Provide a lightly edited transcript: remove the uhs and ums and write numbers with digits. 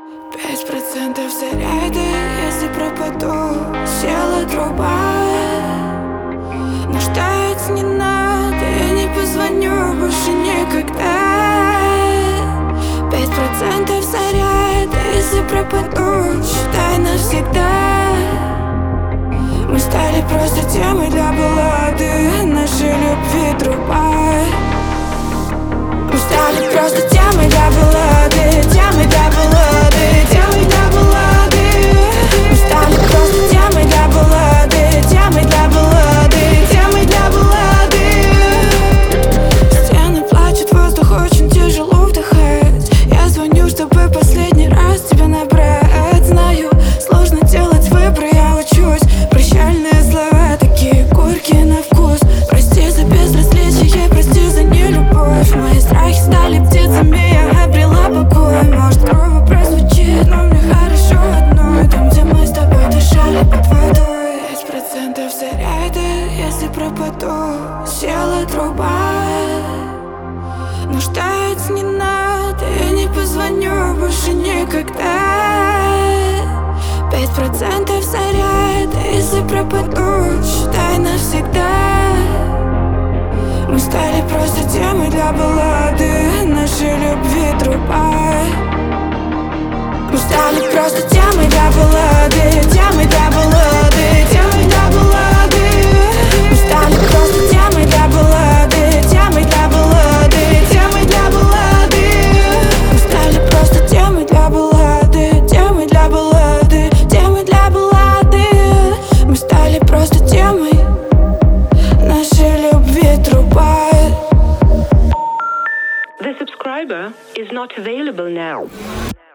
5% заряда, если пропаду. Села труба, но ждать не надо. Я не позвоню больше никогда. 5% заряда, если пропаду. Считай навсегда. Мы стали просто темой для баллады. Нашей любви труба. Мы стали просто темой для баллады. Темой для баллады. Темой для баллады. Мы стали просто темой для баллады. Темой для баллады. Темой для баллады. Стены плачут, воздух очень тяжело вдыхать. Я звоню, чтобы последний раз тебя набрать. Знаю, сложно делать выбор, я учусь. Прощальные слова такие горькие на вкус. Прости за безразличие, прости за нелюбовь. Мои страхи стали птицами, я обрела покой. Может, грубо прозвучит, но мне хорошо одной. Там, где мы с тобой дышали под водой. 5% заряда, если пропаду. Села труба, но ждать не надо. Я не позвоню больше никогда. 5% заряда, если пропаду. Считай навсегда. Мы стали просто темой для баллады. Нашей любви труба. Мы стали просто темой для баллады. Темой для баллады. Темой для баллады. Мы стали просто темой для баллады. Темой для баллады. Темой для баллады. Мы стали просто темой для баллады. Темой для баллады. Темой для баллады. Мы стали просто темой нашей любви труба. The subscriber is not available now.